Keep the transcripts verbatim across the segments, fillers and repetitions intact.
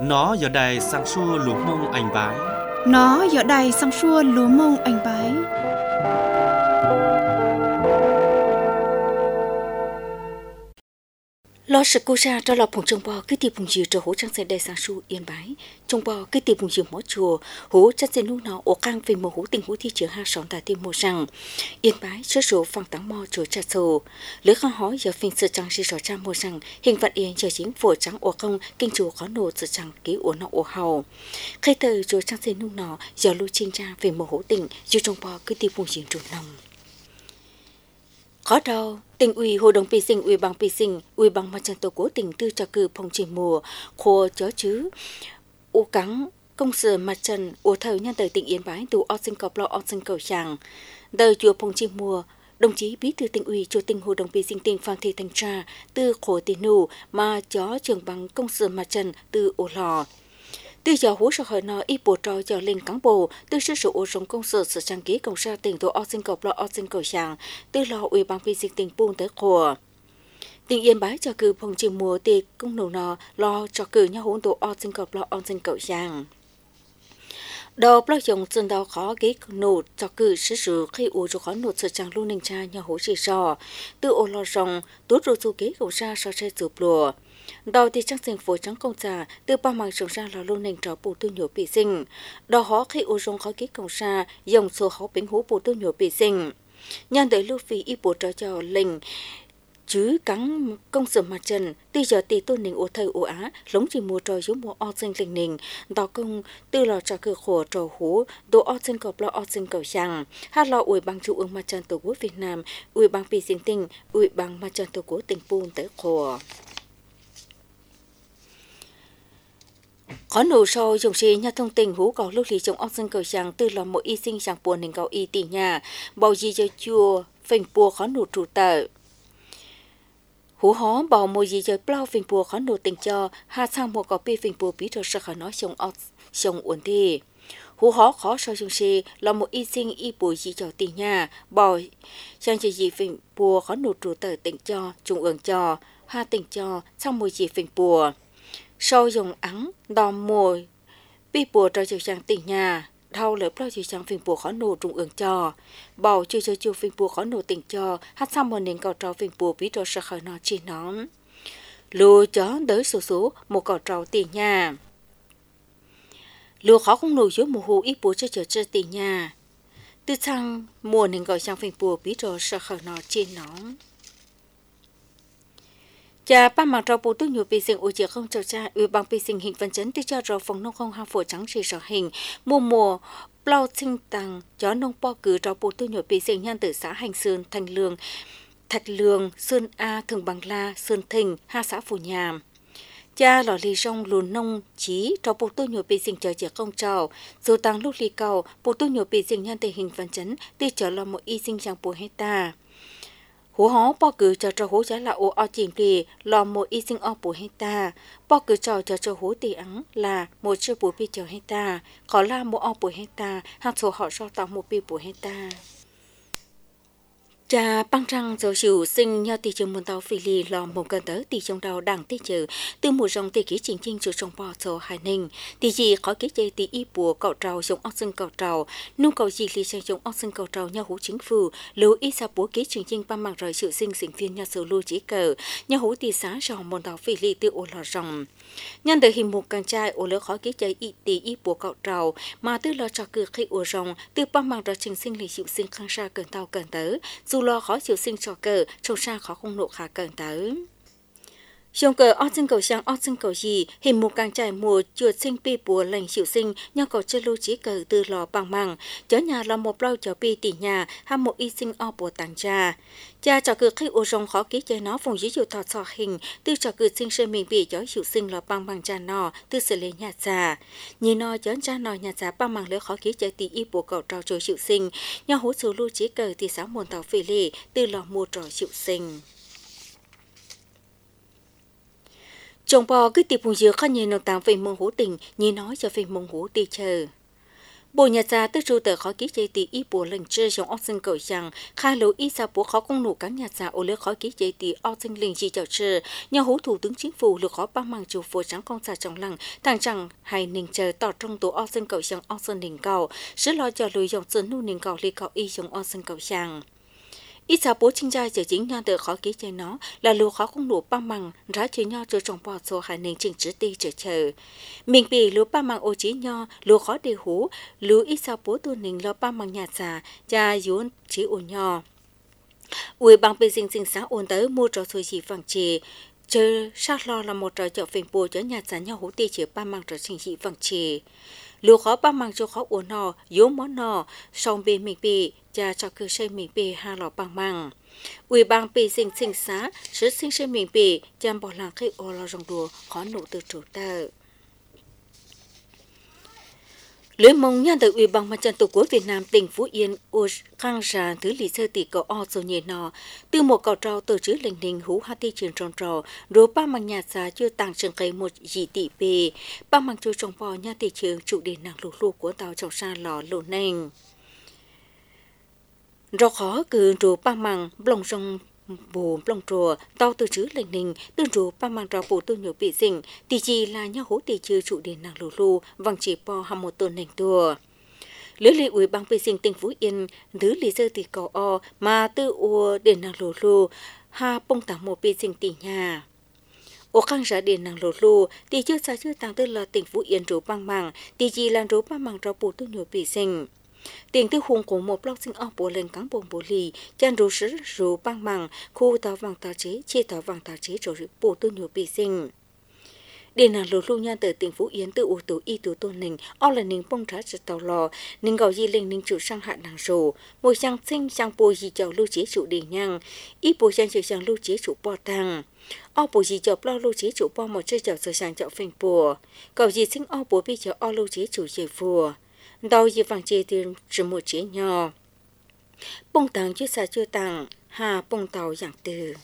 Nó giờ đây sang xua lúa mông anh bái. Nó giờ đây sang xua lúa mông anh bái. Lo sự cố ra cho lọ phùng trong bò cái tiệp phùng dừa cho hỗ trang xe đầy sang su yên bái trong bò cái tiệp phùng dừa mó chùa hỗ chắc xe nu nó ổ căng về mồ hỗ tình hỗ thi trường hai sóng tại tim mồ rằng yên bái số số phẳng táng mò chùa trà sầu lưỡi khăn hói giờ phình sự trăng chỉ rõ cha mồ rằng hình vận yên giờ chính phổ trắng ổ không kinh chùa có nổ sự trăng ký ổ nọ ổ hầu khi từ chùa trang xe nu nó giờ lưu trinh ra về mồ hỗ tình dù trong bò cái tiệp phùng dừa trùn lòng khó đâu tỉnh ủy hội đồng pi sinh ủy ban pi sinh ủy ban mặt trận tổ quốc tỉnh tư cho cử phong trình mùa khô chó chứ u cắn công sự mặt trận u thời nhân tới tỉnh yên bái từ ở sinh cọp lo ở sinh cầu tràng đời chùa phong trình mùa đồng chí bí thư tỉnh ủy chủ tịch hội đồng pi sinh tỉnh phan thị thanh tra từ khổ tiền nụ mà chó trường bằng công sự mặt trận từ u lò từ giờ hú sở hội nó ít bộ trò giờ lên cán bộ từ sự sự ổ rộng công sở sự trang ký công gia tỉnh tổ ở sinh cọp lo ở sinh cầu tràng từ lo ủy ban pi sinh tỉnh buôn tới khổ tỉnh yên bái cho cử phong trình mùa thì công nổ nó lo cho cử nhau hỗn tổ ở sinh cọp lo ở sinh cầu tràng đầu bao dùng dân đào khó ghế nổ cho cử sử dụng khi ủ cho khó nổ sự trang luôn ninh cha nhau hỗ chỉ sò từ ổ lo rồng tút rồi du ghế cầu ra so sẽ chụp lùa đầu thì trang sinh phổ trắng công trà từ ba mảng trồng ra là luôn ninh trò bù tư nhổ bị sinh đầu họ khi ủ rồng khó ghế cầu ra dòng số họ bính hú bù tư nhổ bị sinh nhân tới lưu phí y bù trò cho linh chứ cắn công sự mặt trận từ giờ tỷ tôn ninh ô thời ô á lống chỉ mua trò giống mua o sinh linh ninh đào công từ lò trò cửa khổ trò hú đồ o sinh cọp lo o sinh cầu chẳng hát lò ủy ban trung ương mặt trận tổ quốc Việt Nam ủy ban pi sinh tỉnh ủy ban mặt trận tổ quốc tỉnh Pun tới khổ khó nổ sâu dùng xì nhà thông tin hú cầu lúc lý trong o sinh cầu chẳng từ lò mỗi y sinh chẳng buồn ninh cầu y tỷ nhà bao gì cho chua phình bùa khó nổ trụ tờ hú hó bảo mùi gì chơi plau phình bùa khó nổ tình cho hạ sang một copy phình bùa bí rồi sẽ khỏi nói sông ọt sông uốn thi hú hó khó so dùng xì là một y sinh y bùi gì cho tình nhà bảo sang chơi gì phình bùa khó nổ trụ tờ tình cho trung ương cho hạ tình cho sang mùi gì phình bùa sau dùng ắng đòm mùi bi bùa cho chiều sang tình nhà thâu lỡ bao nhiêu trang phim bùa khó nổ trung ương cho bảo chưa chơi chưa phim bùa khó nổ tình cho hát xong một nền cầu trò phim bùa bí đồ sợ khỏi nó chi nó lùa chó đới số số một cầu trò tiền nhà lùa khó không nổi dưới một hồ ít bùa cho chờ chơi tiền nhà từ sang mùa nền cầu trang phim bùa bí đồ sợ khỏi nó chi nó cha ba mặt trâu bù túc nhiều bị sinh ủi chỉ không trâu cha ủy ban bị sinh hình phân chấn từ cho rồi phòng nông không ham phổ trắng chỉ sở hình mùa mùa bao sinh tăng chó nông po cử trâu bù túc nhiều bị sinh nhân từ xã Hành Sơn Thành Lương Thạch Lương Sơn A Thường Bằng La Sơn Thình hai xã Phù Nhàm cha lò lì rong lùn nông chí trâu bù túc nhiều bị sinh chờ chỉ không trâu dù tăng lúc lì cầu bù túc nhiều bị sinh nhân từ hình phân chấn từ cho là một y sinh chẳng bù hecta hú hó bao cử cho cho hú giá là ô o chỉnh kỳ lò một y sinh o bù hecta bao cử cho cho cho hú tỷ ắng là một chiếc bù pi chờ hecta khó là một o bù hecta hạt số họ so tạo một pi bù hecta cha băng răng rồi chịu sinh nhau tỷ trường môn tàu phi lì lò một gần tới tỷ trong đầu đảng tỷ trừ từ một dòng tỷ ký chính chính cho trong bò số hải ninh tỷ gì khó ký chơi tỷ y bùa cậu trầu giống ốc sinh cậu trầu nung cầu gì lì sang giống ốc sinh cậu trầu nhau hú chính phủ lưu ý sa búa ký chính chính ba mặt rồi chịu sinh sinh viên nhau sự lưu chỉ cờ nhau hú tỷ sáng ròng môn tàu phi lì từ ô lò ròng nhân từ hình một càng trai ô lỡ khó ký chơi y tỷ y bùa cậu trầu mà từ lò trò cử khi ô ròng từ ba mặt rồi trình sinh lì chịu sinh khang sa cần tàu cần tới dù lo khó chịu sinh cho cờ trông sang khó không nộ khá cần tới trong cờ ót sinh cầu sang ót sinh cầu gì hình một càng trải mùa chuột sinh pi bùa lành chịu sinh nhau cầu chơi lưu trí cờ từ lò bằng măng chó nhà là một lâu chó pi tỷ nhà ham một y sinh o bùa tàng cha cha trò cử khi ô rong khó ký chơi nó vùng dưới chịu thọ sọ hình từ trò cử sinh sơn mình bị chó chịu sinh lò bằng bằng cha nọ từ xử lý nhà già nhìn nó chó cha nọ nhà già bằng bằng lỡ khó ký chơi tỷ y bùa cầu trò trò chịu sinh nhau hú số lưu trí cờ thì sáu môn tàu phi lì từ lò mua trò chịu sinh chồng bò cứ tiệp hùng dừa khó nhìn nông tàng về mông hú tình như nói cho về mông hú đi chờ Bộ nhà gia tư trụ tờ khó ký chế tỷ y bộ lệnh chơi trong ốc sinh cầu rằng khai lối y sa bố khó công nụ các nhà gia ô lứa khó ký chế tỷ ốc sinh linh chi chào chơi nhà hữu thủ tướng chính phủ lược khó băng mang chủ phố trắng công xã trong lăng thằng rằng hay ninh chờ tỏ trong tổ ốc sinh cầu rằng ốc sinh ninh cầu sứ lo cho lùi dòng dân nu ninh cầu lì cầu y trong ốc sinh cầu rằng ít sao bố chính gia giờ chính nhau tự khó ký chơi nó là lúa khó không đủ băng bằng rá chơi nhau cho trồng bò số hai nền trình chữ ti chờ chờ mình bị lúa băng bằng ô chí nhau lúa khó đề hú lúa ít sao bố tu nình lo băng bằng nhà già cha yến chỉ ô nhau ui bằng bề sinh sinh sáng ôn tới mua trò xuôi gì vàng chì chờ sát lo là một trò chợ phèn bùa cho nhà già nhau hú ti chỉ băng bằng trò trình dị vàng chì lúa khó băng bằng cho khó uốn nọ yếu món nọ song bên mình bị cha cho cơ xây mình bị hai lọ băng bằng ủy ban bị sinh sinh xá sự sinh sinh mình bị chăm bỏ làng khi ô lo rong đùa khó nụ từ chủ tờ lưới mông nhân từ ủy ban mặt trận tổ quốc Việt Nam tỉnh Phú Yên u khang ra thứ lý sơ tỷ cầu o số nhẹ nọ từ một cầu trâu từ chữ lệnh đình hú hai tỷ trường tròn trò rồi ba mang nhà xa chưa tăng trường cây một dị tỷ p ba mang chú trồng bò nhà tỷ trường trụ điện nặng lụt lụt của tàu trong xa lò lộ nền rõ khó cứ rồi ba mang blong rong bù blong trùa tàu từ chữ lệnh đình từ rồi ba mang trò bù tôi nhiều bị dình tỷ chỉ là nhà hố tỷ trừ trụ điện nặng lụt lụt vàng chỉ bò hàm một tuần nền tua lưới lì ủy ban vệ sinh tỉnh Phú Yên thứ lý sơ tỷ cầu o mà từ ua điện nặng lụt lụt ha bông tảng một vệ sinh tỷ nhà ô khang ra điện nặng lụt lụt tỷ chưa xa chưa tăng từ là tỉnh Phú Yên rồi băng mảng tỷ chỉ là rồi ba mang trò bù tôi nhiều bị dình tiền tư hùng của một blog sinh ở bộ lên cán bộ bộ lì chan rú sứ rú băng mảng khu tàu vàng tàu chế chia tàu vàng tàu chế rồi bộ tôi nhiều bị sinh điện nặng lụt lụt nhân từ tỉnh Phú Yên từ u tù y tù tôn nình o là nình bông trái từ tàu lò nình gạo di lên nình chủ sang hạ nàng rù một sang sinh sang bộ gì chào lưu chế chủ điện nhang ít bộ sang chủ sang lưu chế chủ bò tăng o bộ gì chào lo lưu chế chủ bò một chơi chào sơ sang chào phình bùa gạo gì sinh o bộ bị chào o lưu chế chủ dễ phùa đau gì vàng chê tiền chỉ một chế nhỏ bông tăng chưa xa chưa tăng hà bông tàu dạng từ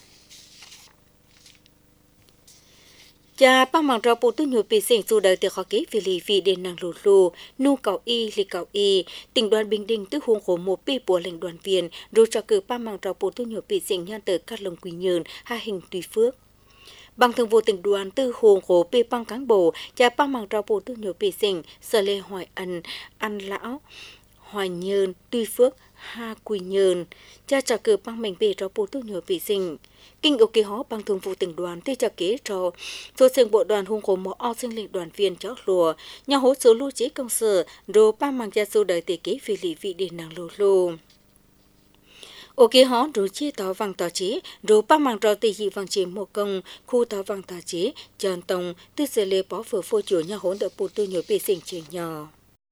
cha ba mang rau bột tôi nhiều bị sinh dù đời từ khó ký vì lì vì điện năng lụt lù nu cầu y lì cầu y tỉnh đoàn Bình Định từ huống khổ một pi của lệnh đoàn viên rồi cho cử ba mang rau bột tôi nhiều bị sinh nhân từ các lồng quỳ nhơn hai hình tùy phước bằng thường vụ tỉnh đoàn từ huống khổ pi băng cán bộ cha ba mang rau bột tôi nhiều bị sinh sở lê hoài ân ăn lão hoài nhơn tùy phước ha quỳ nhơn cha cho cử băng mình bị rau bột tôi nhiều bị sinh kinh ở kỳ hó bằng thường vụ tỉnh đoàn tuy cho kế cho số sinh bộ đoàn hùng khổ một o sinh lịch đoàn viên chó lùa nhà hỗ số lưu chế công sở rồi ba mang gia số đời tỷ kế vì lý vị điện năng lù lù ở kỳ hó rồi chia tàu vàng tàu chế rồi ba mang rau tỷ dị vàng chế một công khu tàu vàng tàu chế trần tông tư sẽ lê bỏ vừa phô chủ nhà hỗn đợt bột tôi nhiều bị sinh chuyện nhỏ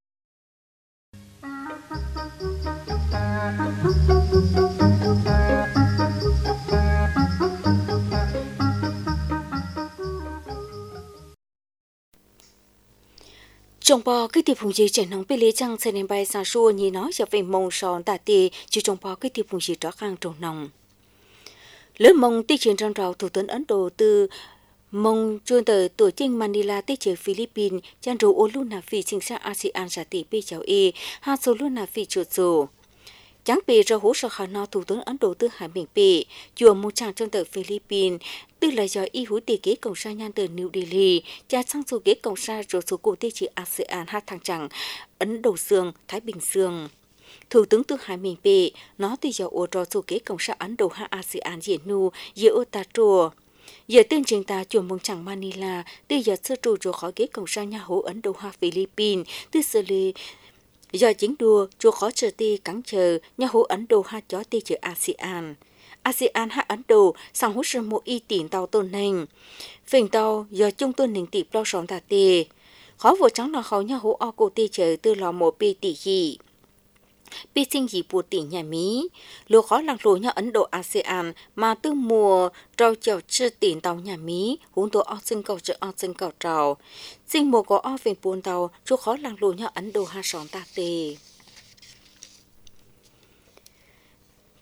trong bò cái tiệp hùng gì trẻ nóng bị lấy trăng xe nên bay sang xua như nói cho về mông sòn tả tì chứ trong bò cái tiệp hùng gì đó khang trồng nòng lớn mông tiết chiến trong rào thủ tướng Ấn Độ từ mông chuyên tờ tổ chức Manila tiết chiến Philippines chan rủ ô luôn là phi sinh ra ASEAN giả tỷ bị chào y ha số luôn là phi chuột dù chẳng bị ra hỗ trợ khả năng thủ tướng Ấn Độ từ Hải Bình bị chùa một trang trong tờ Philippines từ là do y hữu tỷ kế cộng sản nhân từ New Delhi cha sang số kế cộng sản rồi số cụ tiêu chỉ ASEAN hai thằng chẳng Ấn Độ Dương Thái Bình Dương thủ tướng từ Hải Bình bị nó từ giờ ô rồi số kế cộng sản Ấn Độ hai ASEAN diễn nu giữa ô ta trùa giờ tên trình ta chùa mông chẳng Manila từ giờ sơ trụ rồi khỏi kế cộng sản nhà hữu Ấn Độ hai Philippines từ xử lý do chính đua chúa khó chờ ti cắn chờ nhà hữu Ấn Độ hai chó ti chữ ASEAN ASEAN hai Ấn Độ sang hỗ trợ một y tiền tàu tôn nền phình tàu do trung tôn nền tỷ bao sóng tà tì khó vô trắng là khó nhà hữu o cô ti chờ từ lò một pi tỷ gì pi sinh gì bùa tỷ nhà Mỹ lúa khó lạc lúa nhà Ấn Độ ASEAN mà từ mùa trâu chèo chưa tiền tàu nhà Mỹ huống tổ o sinh cầu chợ o sinh cầu trào sinh mùa có o về buôn tàu chú khó lạc lúa nhà Ấn Độ hai sóng tà tì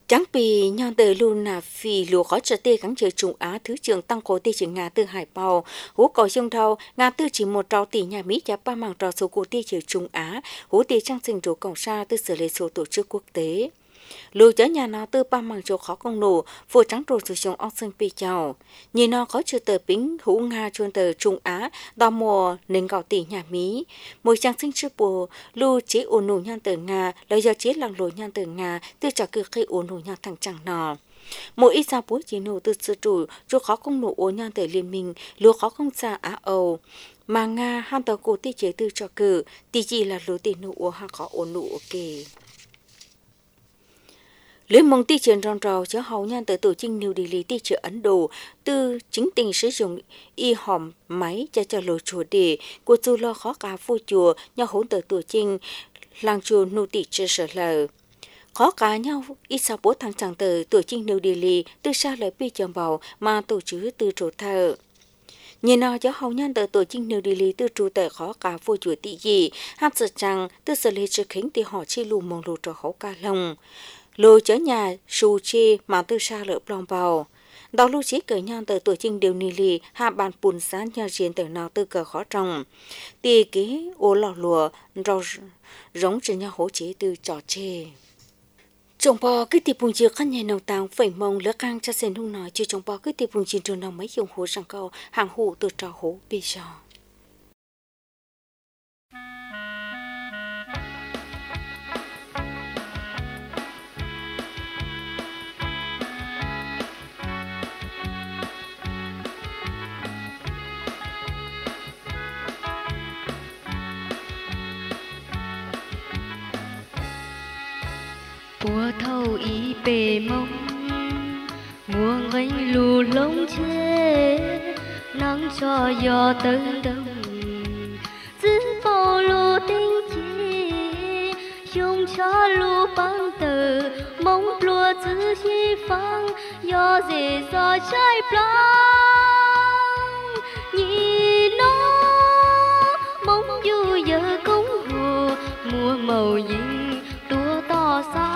Chẳng bị nhon tờ luôn là vì lúa khó trở tê gắn chờ Trung Á Thứ trưởng tăng cố tê trưởng Nga từ Hải Bào, hú có dương thâu, Nga tư chỉ một trò tỷ nhà Mỹ chả ba mảng trò số cố tê trưởng Trung Á, hú tê trang sinh rổ cổng xa từ xử lý số tổ chức quốc tế. Lưu chớ nhà nó từ ba mảng chỗ khó công nổ, vừa trắng rồi sử dụng ốc sinh bì chào. Nhìn nó khó trừ tờ bính hữu Nga chuôn tờ Trung Á, đo mùa nên gạo tỷ nhà Mỹ. Mỗi trang sinh trước bồ, lưu chế ổn nổ nhan tờ Nga, lấy do chế lăng lối nhan tờ Nga, từ trả cư khi ổn nổ nhan thằng chẳng nọ. Mỗi ít ra bố chỉ nổ từ sự chủ, chỗ khó công nổ ổn nhan tờ liên minh, lưu khó không xa Á Âu. Mà Nga ham tờ cổ tí chế từ trả cử, tí chỉ là lưu tỷ nổ ổn hạ khó ổn nổ ok. Liên mong ti trường rong rào cho hầu nhan tới tổ chức New Delhi ti trường Ấn Độ từ chính tình sử dụng y hòm máy cho cho lối chùa đề của dù lo khó cả vô chùa nhau hỗn tới tổ chức làng chùa nô tị chưa sở lờ. Khó cả nhau ít sao bố thằng chẳng tới tổ chức New Delhi từ xa lời bi chồng bầu mà tổ chức từ chỗ thờ. Nhìn nào cho hầu nhan tới tổ chức New Delhi từ trụ tới khó cả vô chùa tị gì hát sợ rằng từ sở lê trực khánh thì họ chi lù mong lù trò khấu ca lông. Lô chớ nhà su chi mà từ xa lỡ plong bào. Đó lưu chí cởi nhau tới tuổi trinh điều nì lì hạ bàn bùn sáng nhau chiến tới nào từ cờ khó trồng. Tì ký ô lò lùa rau giống trên nhau hỗ chế từ trò chê. Trong bò cái tiệp bùng chiều khăn nhẹ nồng tàng phẩy mông lỡ căng cho sen hung nói chứ trong bò cái tiệp bùng chiều trường nào mấy dùng hố sang câu hàng hụ từ trò hố bì trò. 波头已被梦，莫问路龙切，能cho yo từng đồng, giữ bao lô tinh chế, dùng cho lô băng tờ, mong lúa giữ chi phăng, yo dễ do trái plong, nhìn nó mong du giờ công hồ, mùa màu nhìn tua to xa,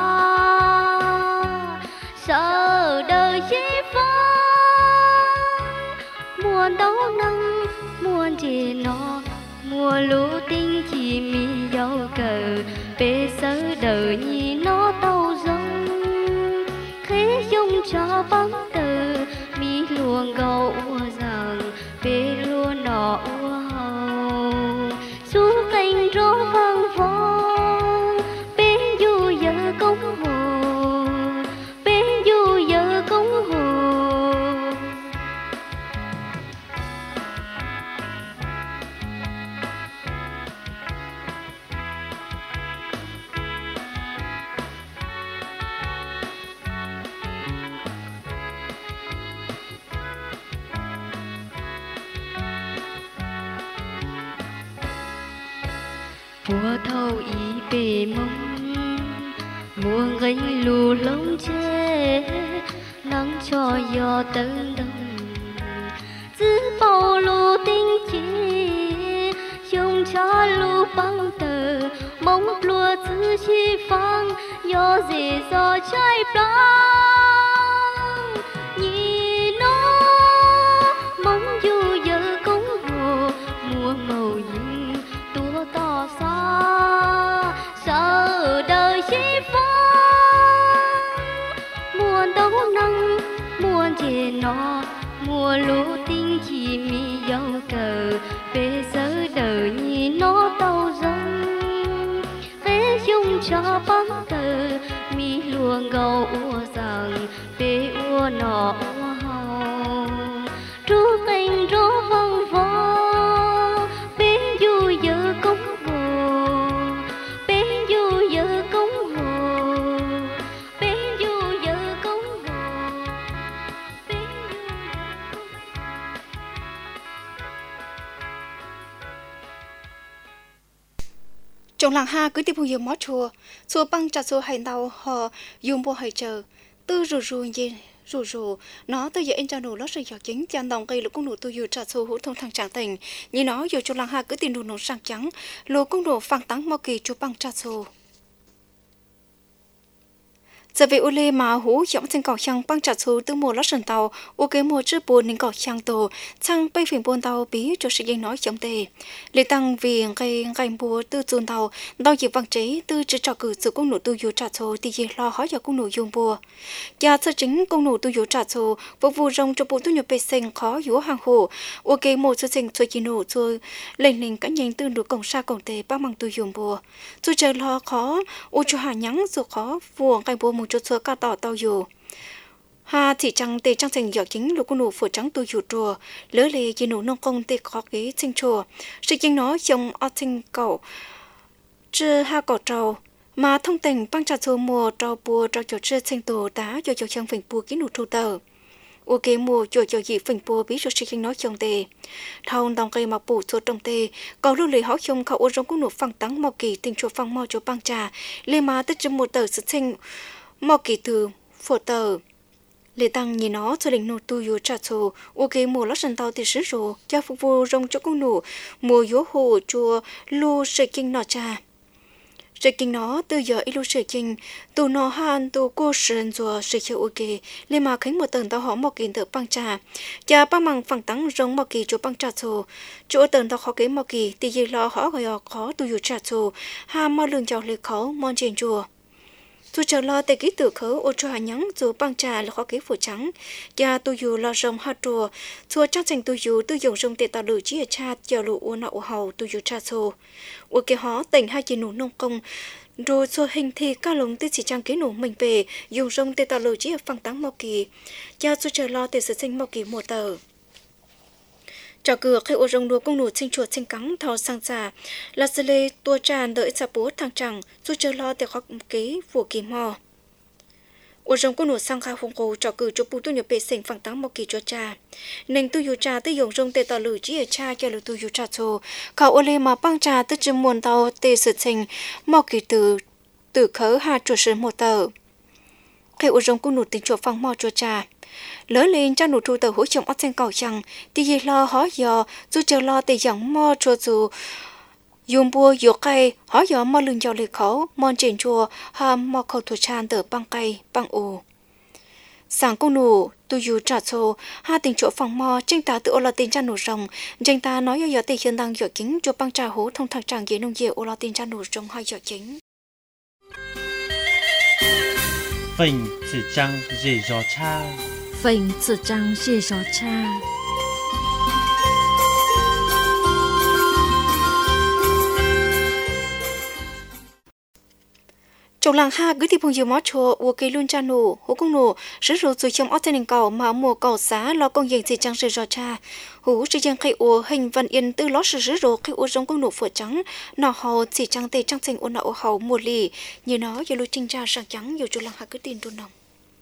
sợ đời chi phăng, muôn đấu năng muôn chê nó, mùa lũ tinh chỉ mi dấu cờ, bê sớ đời nhì nó tàu rông, khế dùng cho bóng tờ, mi luồng gầu ua rằng, bê lua nọ ua hầu, su cành rô vang vong, bê du giờ công hồ, bê du giờ công hồ. Mùa thâu ý bề mông, mùa gánh lù lông chê, nắng cho gió tấn đông, giữ bao lù tinh chế, dùng cho lù băng tờ, mong lùa giữ chi phăng, gió dễ gió trái plong, nhìn nó mong dù giờ công hồ, mùa màu nhìn tua to xa, sợ đời chi phăng, muôn đấu năng muôn chê nó, mùa lũ tinh chỉ mi dấu cờ, bê sớ đời nhì nó tàu rông, khế dùng cho bóng tờ, mi luồng gầu ua rằng, bê ua nọ ua hầu, trú cành rô vang vong, bê du giờ công hồ, bê du giờ công hồ, bê du giờ công hồ, bê du giờ công hồ. Trong làng ha cứ tiếp tục dùng mót chùa, chùa băng chặt chùa hành tàu họ dùng bộ hải chờ, tư rù rù gì rù rù, nó tôi giờ anh cho nụ lót rồi giọt chính chăn đồng cây lục công nụ tôi vừa chặt chùa hữu thông thằng trạng tình, như nó giờ trong làng ha cứ tìm nụ nụ sang trắng, lục công nụ phẳng tắng mau kỳ chùa băng chặt chùa. giờ về u lê mà hú giọng trên cỏ chăng băng chặt số từ mùa lót sườn tàu u kế mùa trước buồn nên cỏ chăng tổ chăng bay phiền buồn tàu bí cho sự nói chấm tề lê tăng vì ngày ngày mùa từ chuồn tàu đau dịp vang chế từ chỉ trò cử sự công nụ tu dù chặt số thì gì lo hỏi giờ công nụ dùng bùa gia sơ chính công nụ tu dù chặt số phục vụ rong cho bộ tu nhập bê sinh khó dúa hàng hồ u kế mùa sơ sinh xuôi chi nụ xuôi lên lên cả nhanh từ nụ cổng xa cổng tề bao măng tu dùng bùa xuôi chờ lo khó u cho hà nhắng rồi khó vuông ngày mùa một chút xưa cả tỏ tàu dù ha chỉ trăng tê trăng thành giọt chính lục nụ phở trắng tôi dù chùa lỡ lề chỉ nụ nông công tê khó ghế sinh chùa sự chính nó trong ở sinh cầu chưa ha cỏ trầu mà thông tình băng trà số mùa trầu bùa trầu chỗ chưa sinh tổ đá cho chỗ trăng phình bùa kỹ nụ thu tờ u kế mùa chỗ chỗ gì phình bùa bí cho sự chính nó trong tê thâu đồng cây mà bù số trong tê cầu lưu lề háo trong khẩu ô trong cũng nụ phẳng tắng mò kỳ tình chỗ phẳng mò chỗ băng trà lê mà tất chấm một tờ sự sinh mò kỳ từ phổ tờ lê tăng nhìn nó cho linh nô tu yo trả số ok mùa lót sân tàu thì sử dụng cho phục vụ rong cho công nụ mùa yếu hồ chùa lu sợi kinh nọ trà sợi kinh nó từ giờ ilu sợi kinh tu nó han tu cô sơn chùa sợi chiều ok lê mà khánh một tầng tàu họ một kỳ tự băng trà cha băng bằng phẳng tăng rong một kỳ chỗ băng trà số chỗ tầng tàu họ kế một kỳ thì gì lo họ gọi khó tu yo trả số ha mà lương chào lê khó mon trên chùa tôi chờ lo tê ký tự khớ ô cho hà nhắn dù băng trà là khó ký phủ trắng cha tôi dù lo rồng ha trùa chùa trang thành tôi dù tôi dùng rồng tê tạo lử chỉ ở cha chờ lụ ô nọ hầu tôi dù cha xô ô kê hó tỉnh hai chỉ nụ nông công rồi xô hình thì ca lồng tê chỉ trang ký nụ mình về dùng rồng tê tạo lử chỉ ở phăng táng mò kỳ cha tôi chờ lo tê sự sinh mò kỳ mùa tờ trò cửa khi ô rồng đùa công nụ sinh chuột sinh cắn thò sang xà là sơ lê tua tràn đợi xa bố thằng chẳng rồi chờ lo để khó kế phủ kỳ mò ô rồng công nụ sang khá phong cổ trò cử cho bù tu nhập bệ sinh phẳng tăng một kỳ cho cha nên tu yu cha tới dùng rồng tê tỏ lử chỉ ở cha cho lử tu yu cha chô khảo ô lê mà băng cha tới chừng muôn tàu tê sự sinh một kỳ từ từ khớ hà chuột sơn một tờ khi ô rồng công nụ tình chuột phẳng mò cho cha lỡ lên cho nụ thu tờ hỗ trợ ớt sen cầu chẳng thì gì lo hóa giờ dù chờ lo thì chẳng mò cho dù dùng bùa dụ cây hóa giờ mò lưng cho lệ khẩu mòn trên chùa hà mò khẩu thủ tràn tờ băng cây băng ồ sáng công nụ tu dù trả số hai tình chỗ phòng mò tranh ta tự ô là tình cha nụ rồng tranh ta nói giờ thì hiện đang dọ chính cho băng trà hố thông thẳng tràng dưới nông diệu ô là tình cha nụ rồng hai dọ chính phình chỉ trăng dễ gió cha phình chỉ trăng dễ gió cha trong làng ha cứ tìm phong diệu mót chùa u cây luôn cha nụ hú công nụ sử dụng từ trong ớt thành cầu mà mùa cầu xá lo công việc chỉ trăng dễ gió cha hú chỉ trăng khai u hình văn yên từ lót sử dụng khai u trong công nụ phở trắng nọ hầu chỉ trăng tê trăng xanh u nọ hầu mùa lì như nó giờ lui trinh ra sang trắng nhiều trong làng ha cứ tin tuôn nồng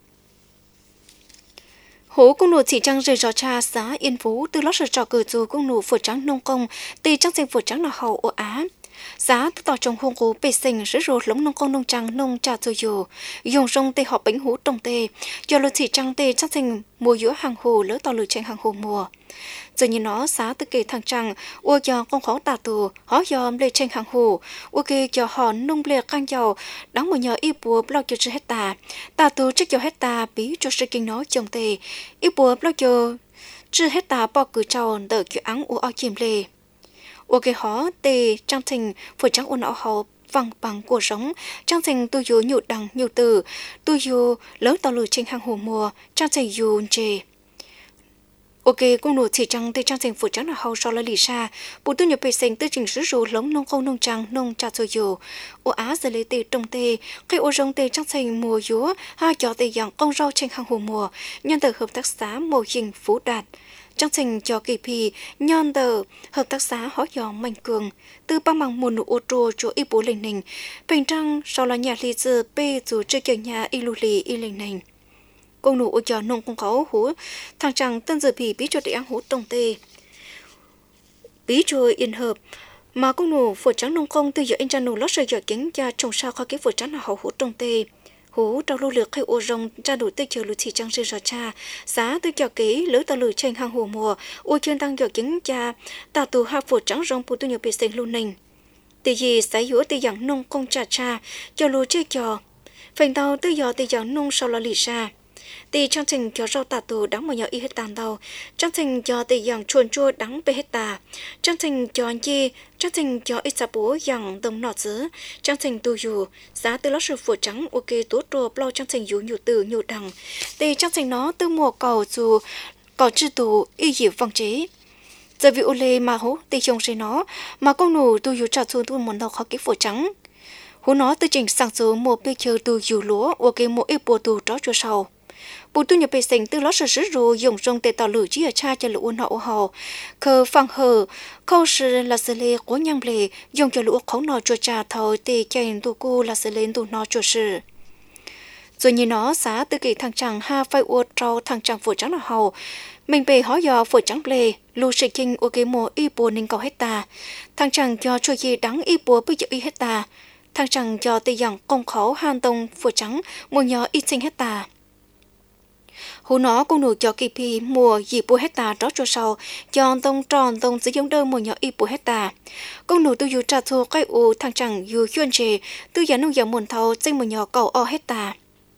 hố công nụ chỉ trăng rời gió cha xã Yên Phú từ lót sờ trò cử dù công nụ phở trắng nông công tê trăng xanh phở trắng là hậu ô á giá từ tỏ trong hông cố bê sinh rứ rô lống nông công nông trắng nông trà rồi dù dùng rong tê họ bánh hú trồng tê do lô chỉ trăng tê trăng xanh mùa giữa hàng hồ lỡ tỏ lử tranh hàng hồ mùa giờ như nó giá từ kề thằng trăng ô do con khó tà tù họ dòm lê tranh hàng hồ ô kê cho họ nông lê căng dầu đắng một nhờ y bùa bao cho chưa hết tà tà tù trước cho hết tà bí cho sự kinh nó trồng tê y bùa bao cho chưa hết tà bao cử trầu đợi kiểu áng ô ao chìm lê ô kê họ tê trăng thành phổi trắng ôn ảo hậu văng bằng của sống trăng thành tu dụ nhụ đằng nhụ từ tu dụ lớn tàu lử trên hàng hồ mùa trăng thành dụ chê ok công nụ chỉ trăng tê trăng thành phổi trắng là hậu so là lì xa bộ tu nhập bề sinh tư trình sử dụng lống nông công nông trăng nông trà rồi dụ ô á giờ lấy tê trồng tê khi ô rong tê trăng thành mùa dúa hai cho tê dạng con rau trên hàng hồ mùa nhân từ hợp tác xã mùa hình phú đạt trang trình cho kỳ phi nhon tờ hợp tác xã hóa dòng mạnh cường từ băng bằng một nụ ô tô chỗ y bố lình nình bình trăng sau là nhà lý dơ bê dù chơi kiểu nhà y lù lì y lình nình công nụ ô cho nông công khấu hú thằng trăng tân giờ bì bí cho để ăn hú tông tê bí cho yên hợp mà công nụ phổ trắng nông công từ giờ anh cha nụ lót sợi giỏ kính cha trồng sao khó cái phổ trắng là hậu hú tông tê hú trao lưu lược hay ô rong cha đủ tê chờ lụt chỉ trăng rơi gió cha giá tư cho kỹ lỡ ta lử tranh hàng hồ mùa ô chuyên tăng giỏ kính cha ta tù hạ phổ trắng rong phụ tu nhiều bị sinh lưu nình tì gì sái dũa tì dạng nông công cha cha cho lù chơi cho Phanh tàu tự do tự do nông sau là lì xa. Tì trong trình cho rau tà tù đáng một nhỏ y hết tàn đầu, trong trình cho tì dòng chuồn chua đáng bê hết tà, trong trình cho anh chi, trong trình cho ít xa bố dòng đồng nọ dứ, trong trình tù dù, giá từ lót sự phổ trắng ok tốt rùa blo trong trình dù nhiều từ nhiều đằng, tì trong trình nó từ mùa cầu dù có chữ tù y dịp vòng chế. Giờ vì ô lê mà hố tì chồng sẽ nó, mà công nụ tù dù trả xuống tù món đầu khó ký phổ trắng. Hú nó từ trình sáng số một bê chờ tù dù lúa ok một ít bùa tù đó cho sau. Bù tu nhập bề sinh từ lót sở sử rồi dùng rong tê tàu lử chỉ ở cha cho lũ nọ hò khờ phăng hờ khâu sự là sự lệ của nhang lệ dùng cho lũ khẩu nọ cho cha thầu tê chạy tu cô là sự lên tu nọ cho sự rồi như nó xá từ kỳ thằng chàng ha phai uo trâu thằng chàng phổ trắng là hầu mình bề hỏi dò phổ trắng lệ lưu sự kinh ok mùa y bùa nên cầu hết ta thằng chàng cho cho gì đắng y bùa bây giờ y hết ta thằng chàng cho tê dòng công khẩu han tông phổ trắng mùa nhỏ y sinh hết ta. Hú nó cũng nụ cho kỳ phi mùa dì bùa hecta đó cho sau, chọn tông tròn tông sử dụng đơn mùa nhỏ y bùa hecta. Cũng nụ tu dù trả thua cái ụ thằng chẳng dù chuyên chế, tu giả nông giả muôn thầu trên mùa nhỏ cầu o hecta.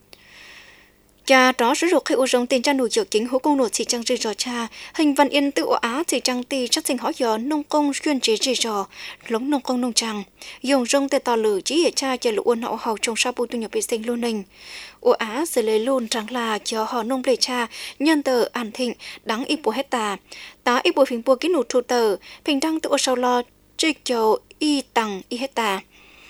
Cha đó sử dụng cái ụ rồng tiền cha nụ dược chính hú công nụ chỉ trang rì rò cha, hình văn yên tự á chỉ trang tì chắc sinh hỏi gió nông công chuyên chế rì rò, lống nông công nông trang. Dùng rong tê tò lử chỉ hệ cha cho lũ ôn hậu hậu trong sa bù tu nhập vệ sinh luôn nình. Ủa á sẽ lấy luôn rằng là cho họ nông lệ cha nhân tờ an thịnh đáng y bùa hết tà tá y bùa phình bùa ký nụ trụ tờ phình đăng tự sau lo trích cho y tặng y hết tà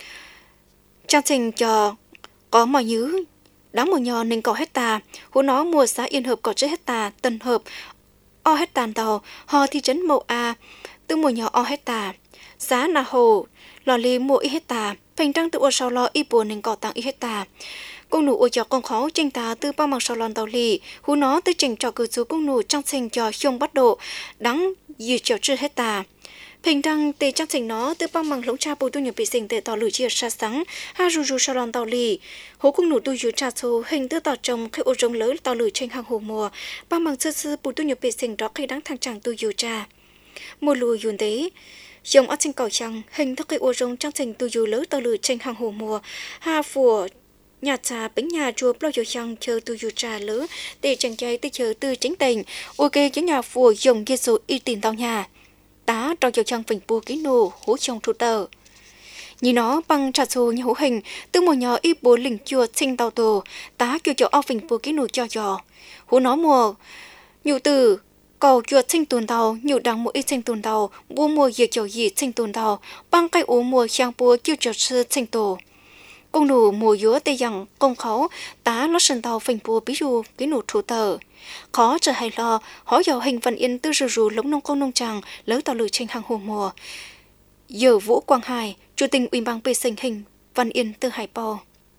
trang trình cho có mọi nhứ đáng một nhỏ nên có hết tà hú nó mùa xã yên hợp có chết hết tà tân hợp o hết tàn tàu họ thị trấn mậu a từ mùa nhỏ o hết tà xã nà hồ lò lì mua y hết tà phình đăng tự sau lo y bùa nên có tặng y hết tà công nụ ôi cho con khó tranh tá từ ba mặt sau lon tàu lì hú nó tới trình cho cử chú công nụ trong trình cho không bắt độ đắng gì cho chưa hết tà平常在家庭nó từ bao măng lống cha bù tu nhập bị sinh để tỏ lưỡi chia xa sáng ha ru ru sau lon tàu lì hố cung nụ tu yu cha số hình từ tỏ trồng khi ô rồng lớn tàu lưỡi trên hàng hồ mùa bao măng sơ sơ bù tu nhập bị sinh đó khi đáng thằng chàng tu yu cha mùa lùi yun tế dòng ở trên cầu chăng hình thức cái ô rồng trong trình tu yu lớn tàu lưỡi trên hàng hồ mùa ha phùa nhà trà bánh nhà chùa bao giờ chăng chờ tu yu trà lỡ để chàng trai tới chờ từ chính tình ok với nhà phùa dùng giê số y tiền tàu nhà tá trong chiều chăng phình bùa ký nô hố trong thủ tờ nhìn nó bằng trà xô như hố hình từ mùa nhỏ y bố lình chùa sinh tàu tổ tá kêu cho ao phình bùa ký nô cho giò hố nó mùa nhiều từ cầu chùa sinh tuần tàu nhiều đằng mỗi sinh tuần tàu bùa mùa diệt chiều gì sinh tuần tàu bằng cây ố mùa sang bùa kêu cho sư sinh tổ công nụ mùa dúa tây dặn công khấu tá lót sân tàu phình bùa bí dụ ký nô thủ tờ khó trở hay lo hỏi dầu hình văn yên tư rù rù lống nông công nông tràng lỡ tàu lử trên hàng hồ mùa giờ Vũ Quang Hải chủ tình ủy ban bê sinh hình văn yên tư hải bò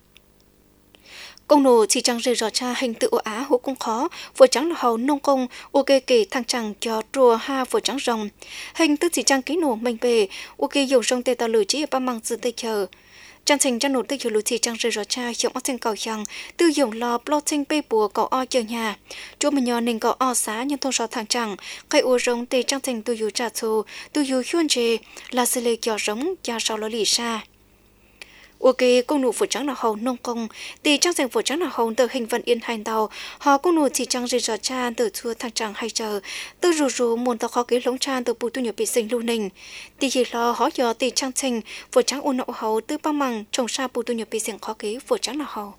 công nổ chỉ chẳng rời rõ cha hình tự á hố cũng khó vừa trắng là hầu nông công ok kể thằng chẳng cho rùa ha vừa trắng rồng hình tư chỉ chẳng ký nổ mình về ok dùng rong tê tàu lử chỉ ở ba măng dự tây chờ trang trình trang nổ tư hiểu lụt chỉ trang rơi rõ cha dùng ở trên cầu chăng tư dùng lò plotting bê bùa cầu o chờ nhà chúa mình nhờ nên cầu o xá nhân thôn rõ thằng chẳng cây u rong tê trang trình tư hiểu trả thù tư hiểu chuyên chế là xử lý kiểu rống cha sau lo lì xa ok công nụ phụ trắng là hầu nông công tì trang trình phụ trắng là hầu từ hình vận yên hành tàu họ công nụ chỉ trang rơi rõ cha từ chua thằng chẳng hay chờ tư rù rù muốn tao khó ký lống cha từ bù tu nhập bị sinh lưu nình tì chỉ lo họ giờ tì trang trình phụ trắng u nậu hầu từ bao măng trồng sa bù tu nhập bị sinh khó ký phụ trắng là hầu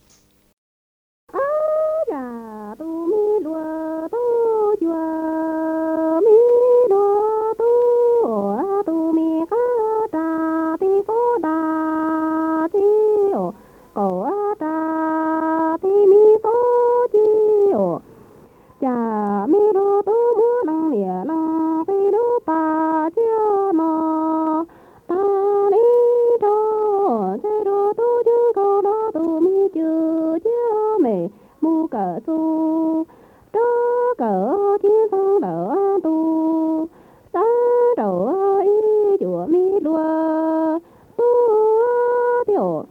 cổ ta ti mi số chi ô cha mi đô tu mu năng lìa năng ti đô pa chiêu no ta đi đô chơi đô tu chư câu đô tu mi chư chiêu mẹ mu cờ tu đô cờ thiên phong đỡ tu ta đỡ y chùa mi đua tu tiểu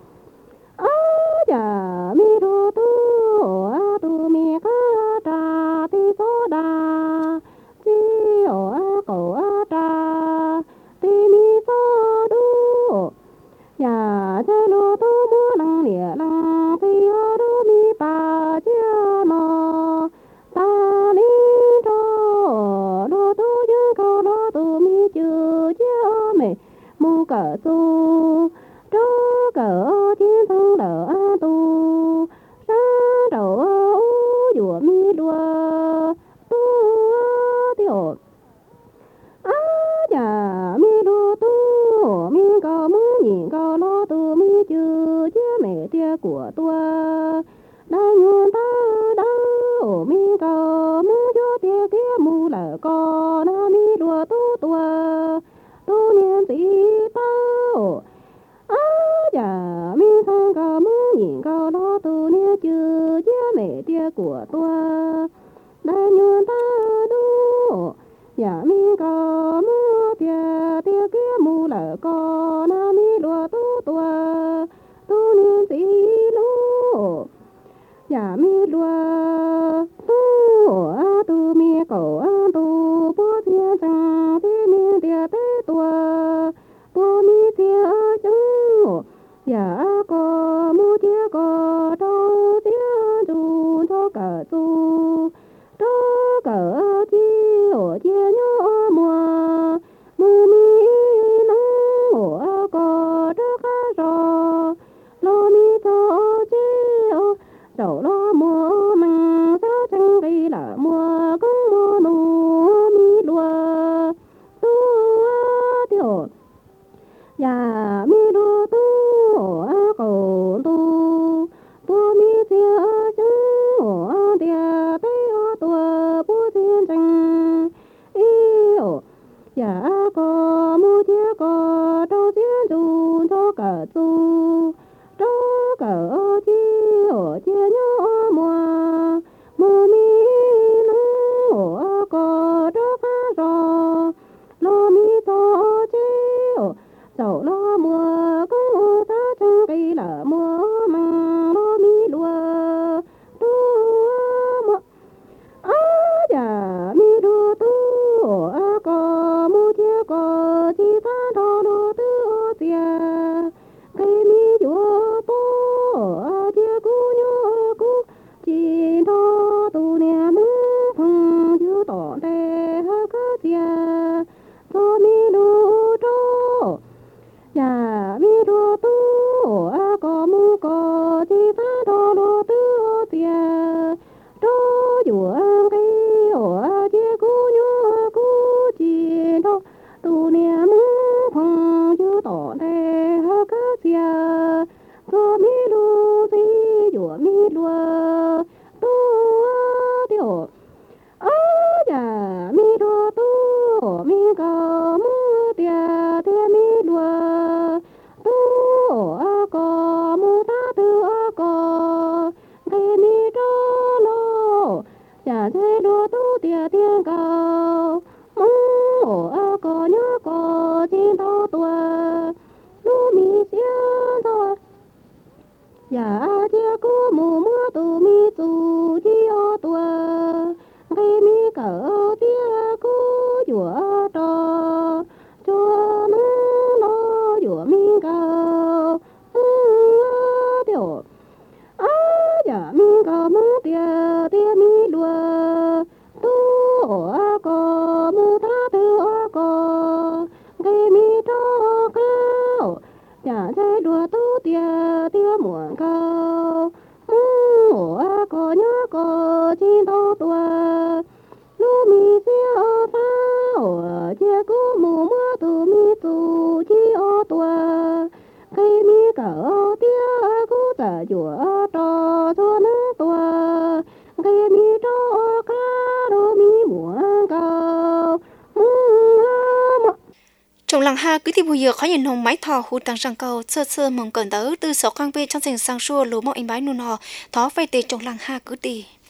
cha mi đô tu a tu mi ca ta ti số đa chi ô a cổ a ta ti mi số đu nhà chơi lô tu mu năng lìa năng ti nó ta đi cho lo tu dương câu lo tu mi chưa chia mẹ mu cờ tu cho cờ thiên thông đỡ tu sa đầu dùa mi đua tu tiểu á nhà mi đua tu mi cao mu nhìn cao lo tu mi chưa chia mẹ tia của tua đại nguồn ta đau mi cao mu cho tia kia mu là con mi đua tu tua tu niệm gì tao á nhà mi sang cao mu nhìn cao lo tu niệm chưa chia mẹ tia của tua đại nguồn ta đau nhà mi cao mu tia tia kia mu là con mi đua tu tua tu niệm gì lu nhà mi đua tu tu mi cầu tu bố thiên sang thế mi tia thế tua bố mi tia chung nhà có mu tia có đâu tia chu cho cả chu cho cả chi ở chia nhau mùa mùa mi nắng ở có đất gió lo mi cho chi đầu lo mùa măng sao chẳng cây là mùa cũng mùa nụ mi đua tu tiểu nhà mi đua tu cầu tu tu mi chia chung tia tây tua bố thiên tranh yêu nhà có mu chia có đâu thiên chu cho cả chu cho cả chi ở chia nhau mùa mùa mi nắng ở có đất gió lo mi cho chi dẫu lo mùa cũng ta chẳng cây là mùa măng lo mi đua tu mùa á nhà mi đua tu á có mu chia có chi ta đo đo tu tia cây mi chúa bố chia cú nhớ cú chỉ thọ tu niệm phong chiếu tỏ đề các tia cho mi đu cho nhà mi đu tu a có mu có chỉ ta đo đo tu tia cho chúa cây ở chia cú nhớ cú chỉ thọ tu niệm phong chiếu tỏ đề các tia cho mi lu si chúa mi lùa tu tiểu á nhà mi đua tu mi cao mu tia tia mi lùa tu a có mu ta tu a có cây mi cho lo nhà thế đua tu tia tia cao mu a có nhớ có trên thao tua lu mi xiên thôi nhà chia cú mù mưa tu mi tu chi ô tua cây mi cỡ tia cú chùa trò chùa nó lo chùa mi cao tiểu á nhà mi cao mu tia tia mi lùa tu a có mu ta tu a có cây mi cho cao nhà thế đùa tu tia tia muộn cao mu a có nhớ có chi to tua lu mi xia phao chia cú mù mưa tu mi tu chi ô tua cây mi cỡ tia cú trả chùa trò cho nó tua cây mi cho cá đô mi muộn cao trong làng ha cứ tiếp bây giờ khó nhìn hồng máy thò hụt tăng sang cầu sơ sơ mong cần tới từ sáu căng về trong thành sang xua lúa mọc anh bái nôn hò thó vay tê trong làng ha cứ đi